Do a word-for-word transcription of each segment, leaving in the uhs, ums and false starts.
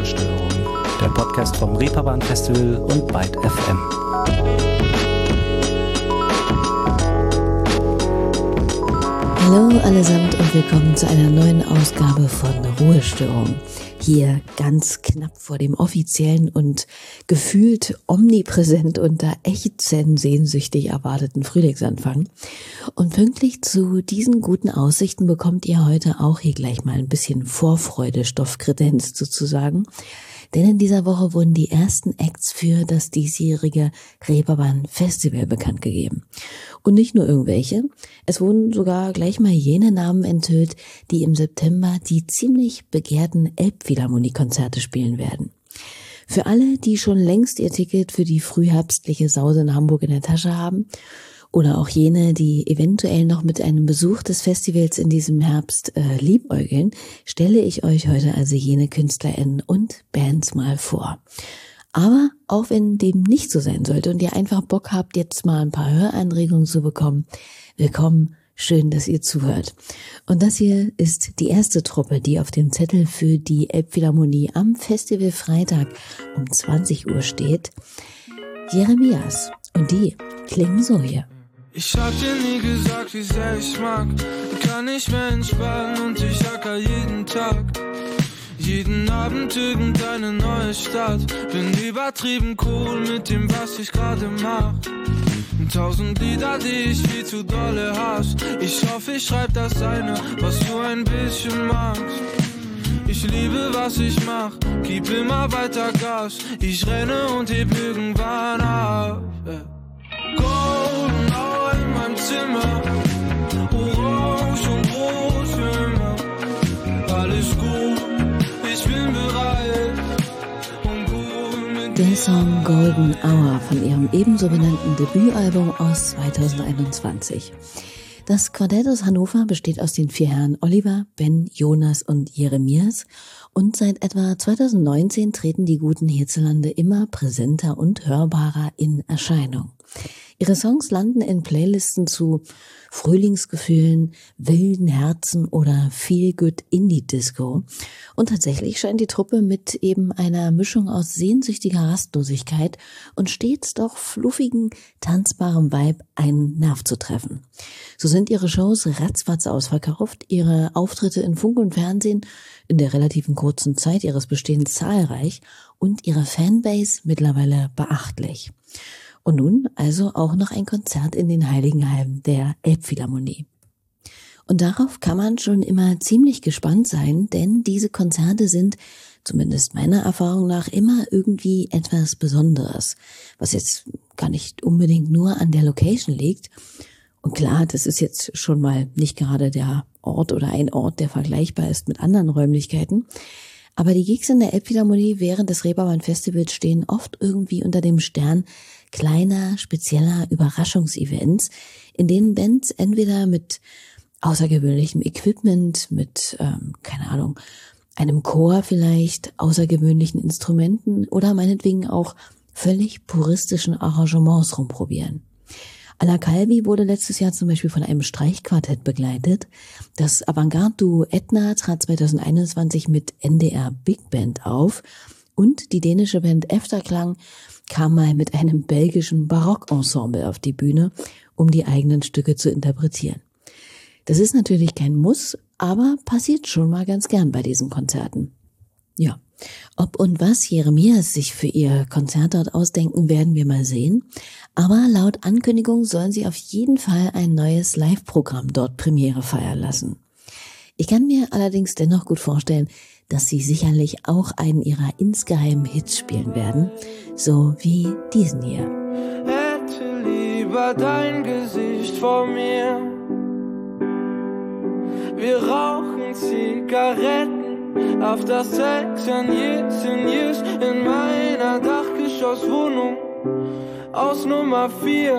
Ruhestörung, der Podcast vom Reeperbahn Festival und Byte F M. Hallo allesamt und willkommen zu einer neuen Ausgabe von Ruhestörung. Hier ganz knapp vor dem offiziellen und gefühlt omnipräsent unter ächzen sehnsüchtig erwarteten Frühlingsanfang. Und pünktlich zu diesen guten Aussichten bekommt ihr heute auch hier gleich mal ein bisschen Vorfreudestoff kredenzt sozusagen. Denn in dieser Woche wurden die ersten Acts für das diesjährige Reeperbahn Festival bekannt gegeben. Und nicht nur irgendwelche, es wurden sogar gleich mal jene Namen enthüllt, die im September die ziemlich begehrten Elbphilharmonie-Konzerte spielen werden. Für alle, die schon längst ihr Ticket für die frühherbstliche Sause in Hamburg in der Tasche haben, oder auch jene, die eventuell noch mit einem Besuch des Festivals in diesem Herbst äh, liebäugeln, stelle ich euch heute also jene KünstlerInnen und Bands mal vor. Aber auch wenn dem nicht so sein sollte und ihr einfach Bock habt, jetzt mal ein paar Höranregungen zu bekommen, willkommen, schön, dass ihr zuhört. Und das hier ist die erste Truppe, die auf dem Zettel für die Elbphilharmonie am Festival Freitag um zwanzig Uhr steht. Jeremias. Und die klingen so hier. Ich hab dir nie gesagt, wie sehr ich mag. Kann nicht mehr entspannen und ich acker jeden Tag. Jeden Abend irgendeine neue Stadt. Bin übertrieben cool mit dem, was ich gerade mach. Tausend Lieder, die ich viel zu dolle hasse. Ich hoffe, ich schreib das eine, was du ein bisschen magst. Ich liebe, was ich mach, gib immer weiter Gas. Ich renne und heb irgendwann ab. Golden Hour in meinem Zimmer, orange und rot für immer. Alles gut, ich bin bereit und gut mit dir. Der Song Golden Hour von ihrem ebenso benannten Debütalbum aus zweitausendeinundzwanzig. Das Quartett aus Hannover besteht aus den vier Herren Oliver, Ben, Jonas und Jeremias und seit etwa zweitausendneunzehn treten die Guten hierzulande immer präsenter und hörbarer in Erscheinung. Ihre Songs landen in Playlisten zu Frühlingsgefühlen, wilden Herzen oder Feel Good Indie Disco. Und tatsächlich scheint die Truppe mit eben einer Mischung aus sehnsüchtiger Rastlosigkeit und stets doch fluffigen, tanzbarem Vibe einen Nerv zu treffen. So sind ihre Shows ratzfatz ausverkauft, ihre Auftritte in Funk und Fernsehen in der relativen kurzen Zeit ihres Bestehens zahlreich und ihre Fanbase mittlerweile beachtlich. Und nun also auch noch ein Konzert in den Heiligenhallen der Elbphilharmonie. Und darauf kann man schon immer ziemlich gespannt sein, denn diese Konzerte sind, zumindest meiner Erfahrung nach, immer irgendwie etwas Besonderes, was jetzt gar nicht unbedingt nur an der Location liegt. Und klar, das ist jetzt schon mal nicht gerade der Ort oder ein Ort, der vergleichbar ist mit anderen Räumlichkeiten. Aber die Gigs in der Elbphilharmonie während des Reeperbahn Festivals stehen oft irgendwie unter dem Stern kleiner, spezieller Überraschungsevents, in denen Bands entweder mit außergewöhnlichem Equipment, mit, ähm, keine Ahnung, einem Chor vielleicht, außergewöhnlichen Instrumenten oder meinetwegen auch völlig puristischen Arrangements rumprobieren. Anna Calvi wurde letztes Jahr zum Beispiel von einem Streichquartett begleitet. Das Avantgarde-Duo Etna trat zweitausendeinundzwanzig mit N D R Big Band auf und die dänische Band Efterklang kam mal mit einem belgischen Barockensemble auf die Bühne, um die eigenen Stücke zu interpretieren. Das ist natürlich kein Muss, aber passiert schon mal ganz gern bei diesen Konzerten. Ja, ob und was Jeremias sich für ihr Konzert dort ausdenken, werden wir mal sehen. Aber laut Ankündigung sollen sie auf jeden Fall ein neues Live-Programm dort Premiere feiern lassen. Ich kann mir allerdings dennoch gut vorstellen, dass sie sicherlich auch einen ihrer insgeheimen Hits spielen werden, so wie diesen hier. Hätte lieber dein Gesicht vor mir. Wir rauchen Zigaretten auf das Sex and Years and Years in meiner Dachgeschosswohnung aus Nummer vier.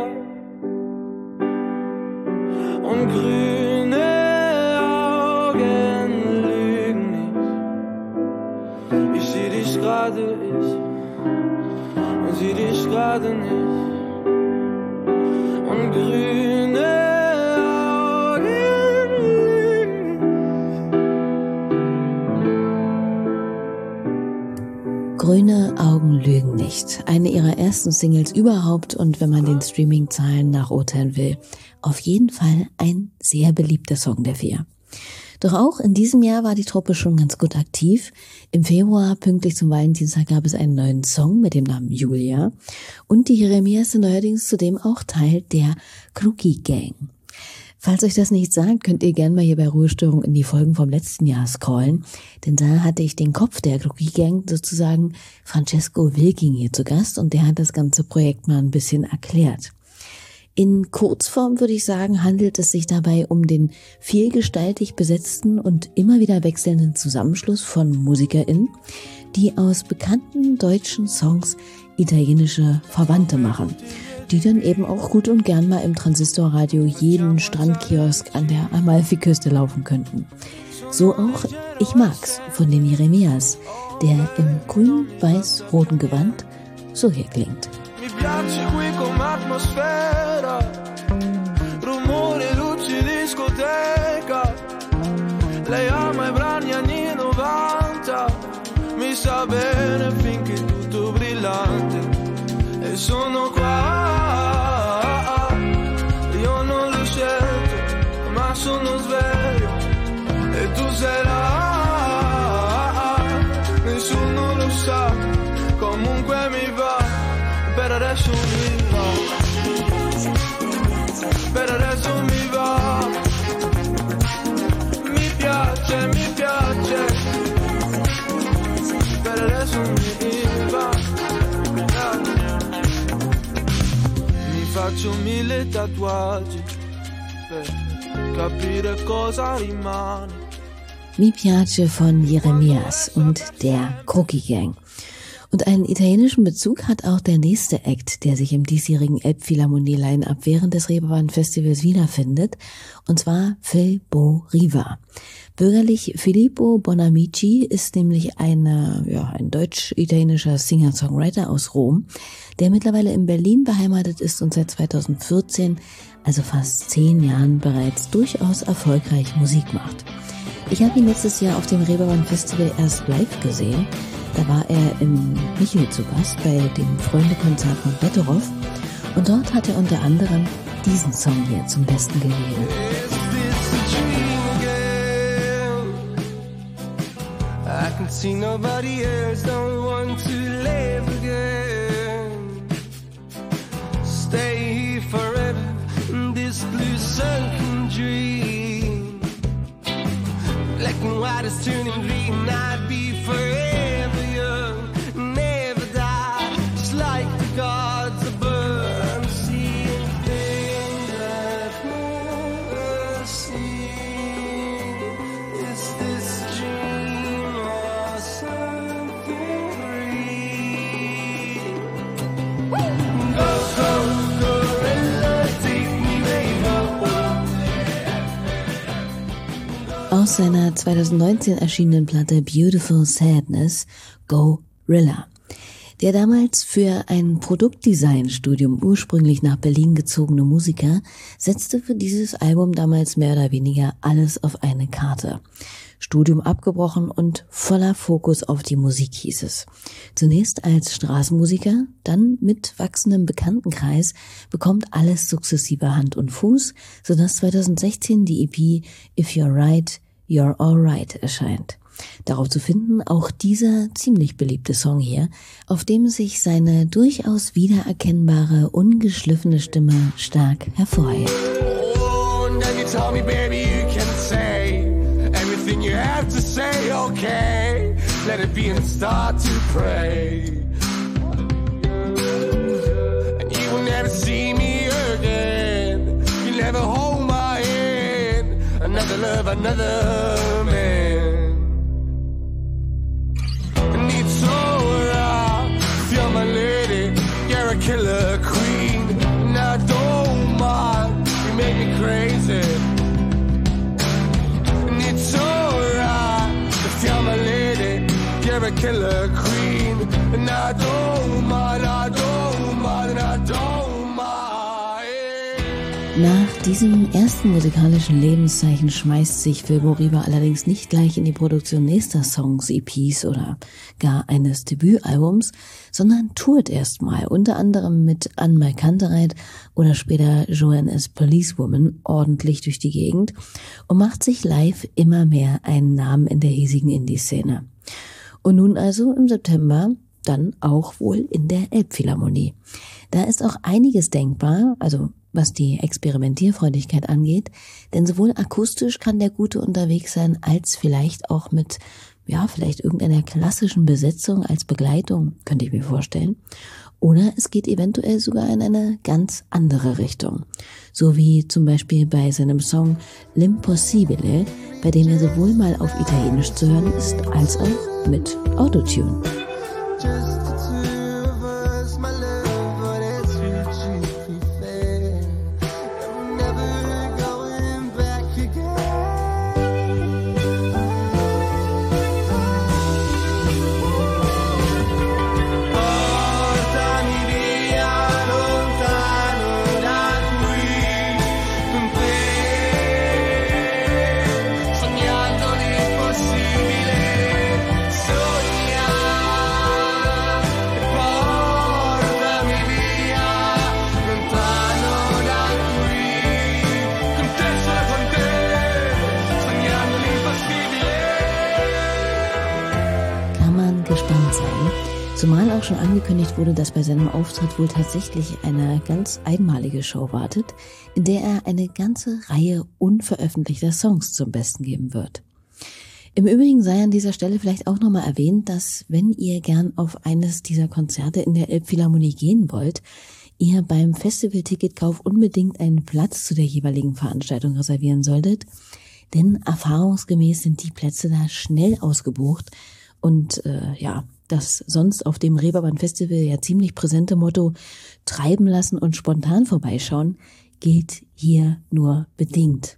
Und grüne Augen lügen nicht. Ich seh dich gerade, ich und sieh dich gerade nicht. Und grüne Augen lügen. Grüne Augen lügen nicht. Eine ihrer ersten Singles überhaupt und wenn man den Streaming-Zahlen nachurteilen will, auf jeden Fall ein sehr beliebter Song der vier. Doch auch in diesem Jahr war die Truppe schon ganz gut aktiv. Im Februar, pünktlich zum Valentinstag, gab es einen neuen Song mit dem Namen Julia. Und die Jeremias sind neuerdings zudem auch Teil der Kruki Gang. Falls euch das nicht sagt, könnt ihr gerne mal hier bei Ruhestörung in die Folgen vom letzten Jahr scrollen. Denn da hatte ich den Kopf der Kruki Gang, sozusagen Francesco Wilking, hier zu Gast. Und der hat das ganze Projekt mal ein bisschen erklärt. In Kurzform würde ich sagen, handelt es sich dabei um den vielgestaltig besetzten und immer wieder wechselnden Zusammenschluss von MusikerInnen, die aus bekannten deutschen Songs italienische Verwandte machen, die dann eben auch gut und gern mal im Transistorradio jeden Strandkiosk an der Amalfiküste laufen könnten. So auch Ich mag's von den Jeremias, der im grün-weiß-roten Gewand so hier klingt. Mi piace qui come atmosfera, rumore, luci, discoteca. Lei ama i brani anni novanta, mi sa bene finché tutto brillante. E sono qua, io non l'ho scelto, ma sono sveglio. E tu sei là, nessuno lo sa, comunque mi va. Per adesso mi va, per adesso mi va, mi piace, mi piace, per adesso mi va, mi faccio mille tatuaggi per capire cosa rimane. Mi piace von Jeremias und der Kruki Gang. Und einen italienischen Bezug hat auch der nächste Act, der sich im diesjährigen Elbphilharmonie-Line-Up während des Reeperbahn-Festivals wiederfindet, und zwar Phil Bo Riva. Bürgerlich Filippo Bonamici ist nämlich eine, ja, ein deutsch-italienischer Singer-Songwriter aus Rom, der mittlerweile in Berlin beheimatet ist und seit zweitausendvierzehn, also fast zehn Jahren, bereits durchaus erfolgreich Musik macht. Ich habe ihn letztes Jahr auf dem Reeperbahn-Festival erst live gesehen. Da war er im Michel zu Gast bei dem Freundekonzert von Betteroff und dort hat er unter anderem diesen Song hier zum Besten gegeben. I can see nobody else, don't want to live again. Stay here forever in this blue sunken dream. Black and white is turning green, I'd be forever. Aus seiner zweitausendneunzehn erschienenen Platte Beautiful Sadness, Gorilla. Der damals für ein Produktdesignstudium ursprünglich nach Berlin gezogene Musiker setzte für dieses Album damals mehr oder weniger alles auf eine Karte. Studium abgebrochen und voller Fokus auf die Musik hieß es. Zunächst als Straßenmusiker, dann mit wachsendem Bekanntenkreis bekommt alles sukzessive Hand und Fuß, sodass zweitausendsechzehn die E P If You're Right, You're Alright erscheint. Darauf zu finden auch dieser ziemlich beliebte Song hier, auf dem sich seine durchaus wiedererkennbare, ungeschliffene Stimme stark hervorhebt. Oh, and then you tell me, baby, you can say everything you have to say, okay? Let it be and start to pray. And you will never see me again. You'll never hold my hand. Another love, another man. My lady, you're a killer queen, and I don't mind, you make me crazy. And it's alright to tell my lady, you're a killer queen, and I don't mind, I don't mind, and I don't mind. Nach diesem ersten musikalischen Lebenszeichen schmeißt sich Phil Moriba allerdings nicht gleich in die Produktion nächster Songs, E Ps oder gar eines Debütalbums, sondern tourt erstmal, unter anderem mit Anne Kantereit oder später Joanne as Policewoman ordentlich durch die Gegend und macht sich live immer mehr einen Namen in der hiesigen Indie-Szene. Und nun also im September dann auch wohl in der Elbphilharmonie. Da ist auch einiges denkbar, also was die Experimentierfreudigkeit angeht, denn sowohl akustisch kann der Gute unterwegs sein, als vielleicht auch mit, ja, vielleicht irgendeiner klassischen Besetzung als Begleitung, könnte ich mir vorstellen. Oder es geht eventuell sogar in eine ganz andere Richtung. So wie zum Beispiel bei seinem Song L'Impossibile, bei dem er sowohl mal auf Italienisch zu hören ist, als auch mit Autotune. Zumal auch schon angekündigt wurde, dass bei seinem Auftritt wohl tatsächlich eine ganz einmalige Show wartet, in der er eine ganze Reihe unveröffentlichter Songs zum Besten geben wird. Im Übrigen sei an dieser Stelle vielleicht auch nochmal erwähnt, dass wenn ihr gern auf eines dieser Konzerte in der Elbphilharmonie gehen wollt, ihr beim Festivalticketkauf unbedingt einen Platz zu der jeweiligen Veranstaltung reservieren solltet, denn erfahrungsgemäß sind die Plätze da schnell ausgebucht und äh, ja, das sonst auf dem Reeperbahn Festival ja ziemlich präsente Motto treiben lassen und spontan vorbeischauen, gilt hier nur bedingt.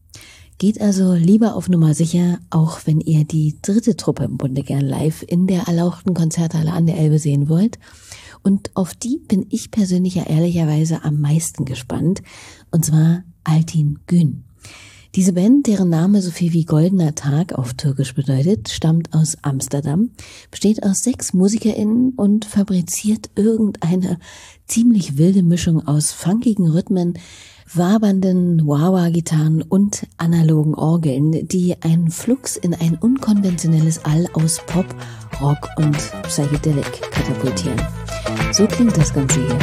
Geht also lieber auf Nummer sicher, auch wenn ihr die dritte Truppe im Bunde gern live in der erlauchten Konzerthalle an der Elbe sehen wollt. Und auf die bin ich persönlich ja ehrlicherweise am meisten gespannt, und zwar Altin Gün. Diese Band, deren Name so viel wie Goldener Tag auf Türkisch bedeutet, stammt aus Amsterdam, besteht aus sechs MusikerInnen und fabriziert irgendeine ziemlich wilde Mischung aus funkigen Rhythmen, wabernden Wah-Wah-Gitarren und analogen Orgeln, die einen Flux in ein unkonventionelles All aus Pop, Rock und Psychedelic katapultieren. So klingt das Ganze hier.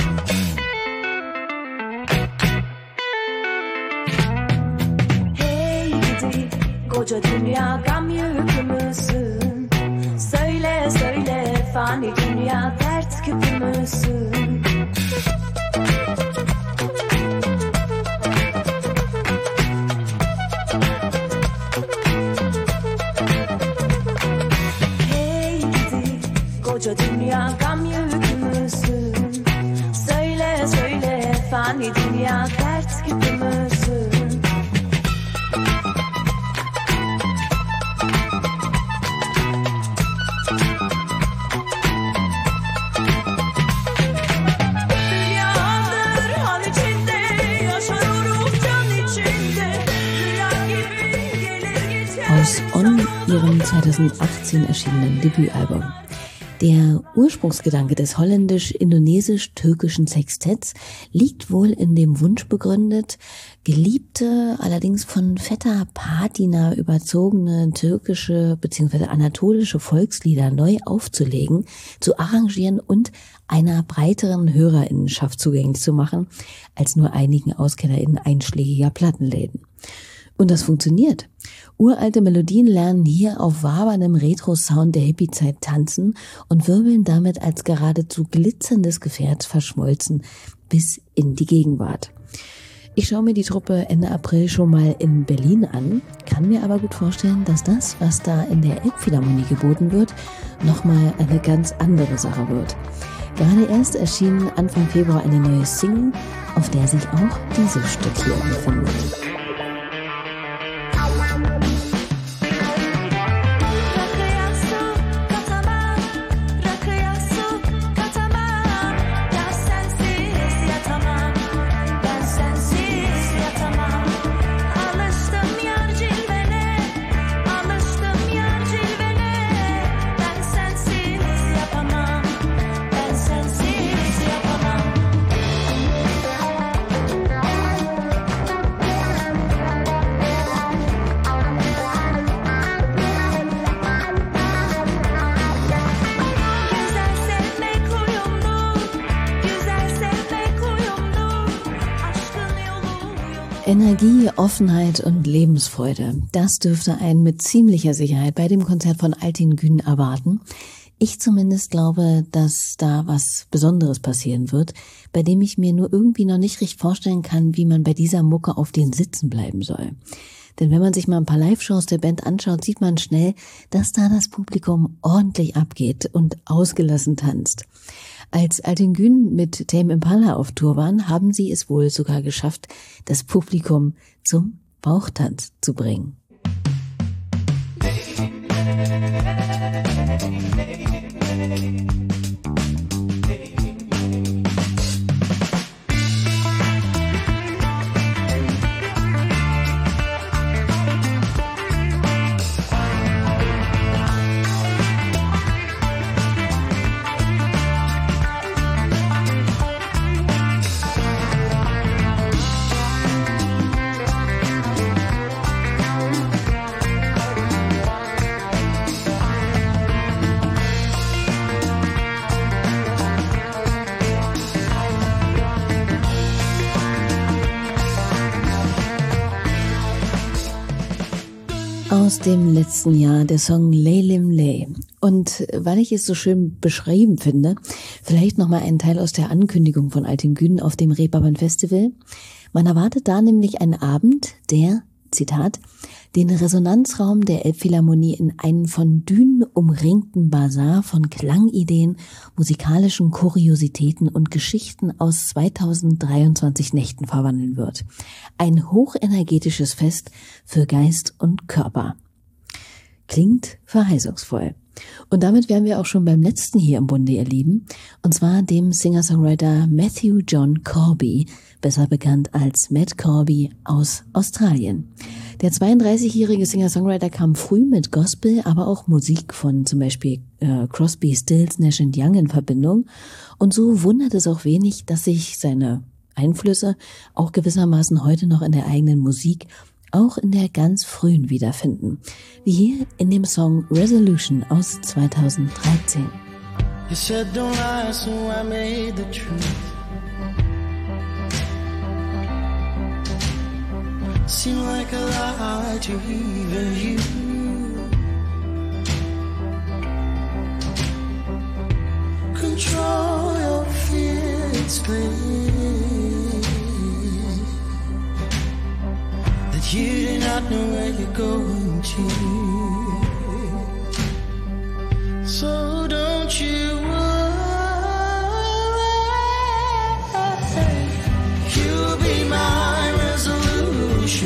Koca dünya gam yükü müsün? Söyle söyle fani dünya dert küpü müsün? Hey gidi koca dünya gam yükü müsün? Söyle söyle fani dünya dert küpü müsün? Aus On, ihrem zweitausendachtzehn erschienenen Debütalbum. Der Ursprungsgedanke des holländisch-indonesisch-türkischen Sextetts liegt wohl in dem Wunsch begründet, geliebte, allerdings von fetter Patina überzogene türkische bzw. anatolische Volkslieder neu aufzulegen, zu arrangieren und einer breiteren HörerInnenschaft zugänglich zu machen, als nur einigen AuskennerInnen einschlägiger Plattenläden. Und das funktioniert. Uralte Melodien lernen hier auf waberndem Retro-Sound der Hippie-Zeit tanzen und wirbeln damit als geradezu glitzerndes Gefährt verschmolzen bis in die Gegenwart. Ich schaue mir die Truppe Ende April schon mal in Berlin an, kann mir aber gut vorstellen, dass das, was da in der Elbphilharmonie geboten wird, nochmal eine ganz andere Sache wird. Gerade erst erschien Anfang Februar eine neue Single, auf der sich auch dieses Stück hier befindet. Energie, Offenheit und Lebensfreude, das dürfte einen mit ziemlicher Sicherheit bei dem Konzert von Altin Gün erwarten. Ich zumindest glaube, dass da was Besonderes passieren wird, bei dem ich mir nur irgendwie noch nicht richtig vorstellen kann, wie man bei dieser Mucke auf den Sitzen bleiben soll. Denn wenn man sich mal ein paar Live-Shows der Band anschaut, sieht man schnell, dass da das Publikum ordentlich abgeht und ausgelassen tanzt. Als Altin Gün mit Tame Impala auf Tour waren, haben sie es wohl sogar geschafft, das Publikum zum Bauchtanz zu bringen. Aus dem letzten Jahr der Song Lay Lim Lay. Und weil ich es so schön beschrieben finde, vielleicht nochmal ein Teil aus der Ankündigung von Altin Gün auf dem Reeperbahn Festival. Man erwartet da nämlich einen Abend, der, Zitat, den Resonanzraum der Elbphilharmonie in einen von Dünen umringten Basar von Klangideen, musikalischen Kuriositäten und Geschichten aus zweitausenddreiundzwanzig Nächten verwandeln wird. Ein hochenergetisches Fest für Geist und Körper. Klingt verheißungsvoll. Und damit wären wir auch schon beim letzten hier im Bunde, ihr Lieben, und zwar dem Singer-Songwriter Matthew John Corby, besser bekannt als Matt Corby aus Australien. Der zweiunddreißigjährige Singer-Songwriter kam früh mit Gospel, aber auch Musik von zum Beispiel äh, Crosby, Stills, Nash and Young in Verbindung. Und so wundert es auch wenig, dass sich seine Einflüsse auch gewissermaßen heute noch in der eigenen Musik, auch in der ganz frühen wiederfinden. Wie hier in dem Song Resolution aus zweitausenddreizehn. You said don't lie, so I made the truth seem like a lie to even you. Control your fears, please. That you do not know where you're going to. So don't you worry, you'll be my resolution.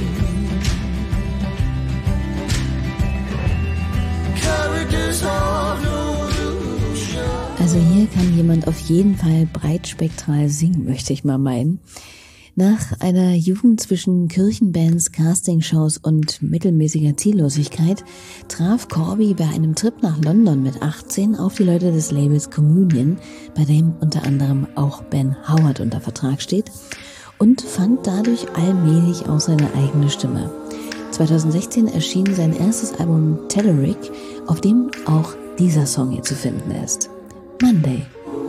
Characters of no illusion. Also hier kann jemand auf jeden Fall breitspektral singen, möchte ich mal meinen. Nach einer Jugend zwischen Kirchenbands, Castingshows und mittelmäßiger Ziellosigkeit traf Corby bei einem Trip nach London mit achtzehn auf die Leute des Labels Communion, bei dem unter anderem auch Ben Howard unter Vertrag steht, und fand dadurch allmählich auch seine eigene Stimme. zweitausendsechzehn erschien sein erstes Album Telleric, auf dem auch dieser Song hier zu finden ist. Monday.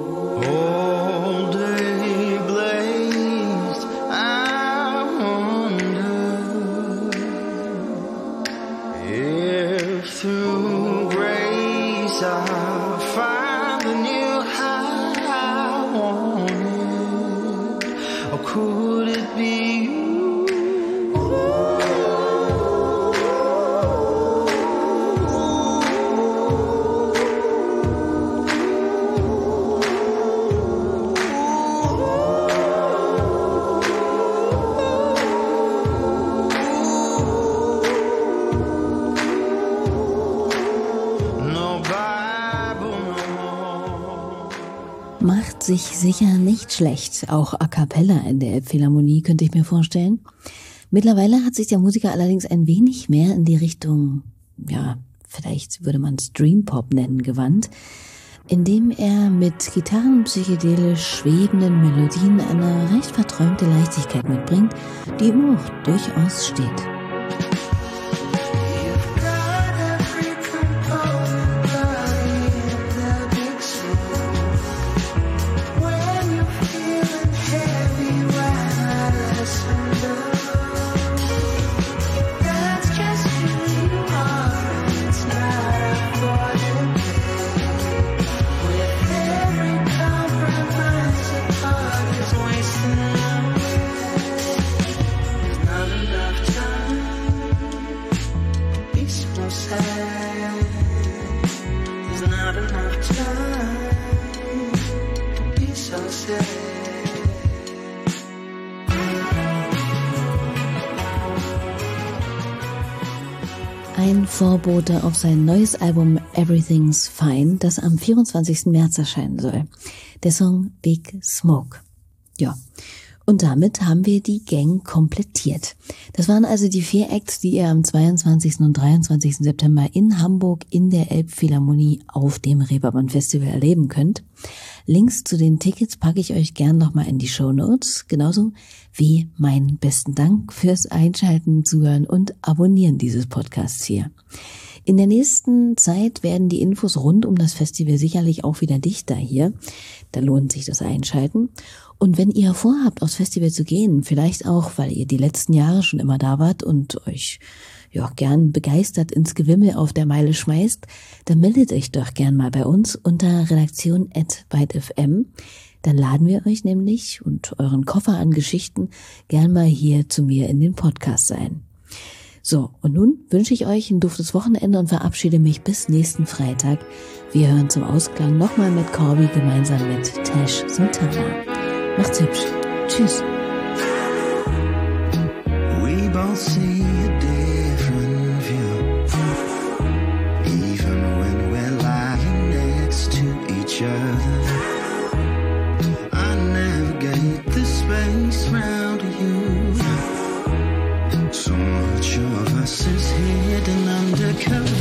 Macht sich sicher nicht schlecht, auch a cappella in der Elbphilharmonie, könnte ich mir vorstellen. Mittlerweile hat sich der Musiker allerdings ein wenig mehr in die Richtung, ja, vielleicht würde man es Dreampop nennen, gewandt, indem er mit Gitarren psychedelisch schwebenden Melodien eine recht verträumte Leichtigkeit mitbringt, die ihm auch durchaus steht. When you're feeling heavy, when I listen to sad. There's not enough time to be so sad. Ein Vorbote auf sein neues Album Everything's Fine, das am vierundzwanzigsten März erscheinen soll. Der Song Big Smoke. Ja, und damit haben wir die Gang komplettiert. Das waren also die vier Acts, die ihr am zweiundzwanzigsten und dreiundzwanzigsten September in Hamburg in der Elbphilharmonie auf dem Reeperbahn Festival erleben könnt. Links zu den Tickets packe ich euch gern nochmal in die Shownotes, genauso wie meinen besten Dank fürs Einschalten, Zuhören und Abonnieren dieses Podcasts hier. In der nächsten Zeit werden die Infos rund um das Festival sicherlich auch wieder dichter hier. Da lohnt sich das Einschalten. Und wenn ihr vorhabt, aufs Festival zu gehen, vielleicht auch, weil ihr die letzten Jahre schon immer da wart und euch ja gern begeistert ins Gewimmel auf der Meile schmeißt, dann meldet euch doch gern mal bei uns unter redaktion at byte f m. Dann laden wir euch nämlich und euren Koffer an Geschichten gern mal hier zu mir in den Podcast ein. So, und nun wünsche ich euch ein duftes Wochenende und verabschiede mich bis nächsten Freitag. Wir hören zum Ausklang nochmal mit Corby gemeinsam mit Tash Sultana. Macht's hübsch. Tschüss. We both see a different view, even when we're lying next to each other. I navigate the space round you. So much of us is hidden undercover.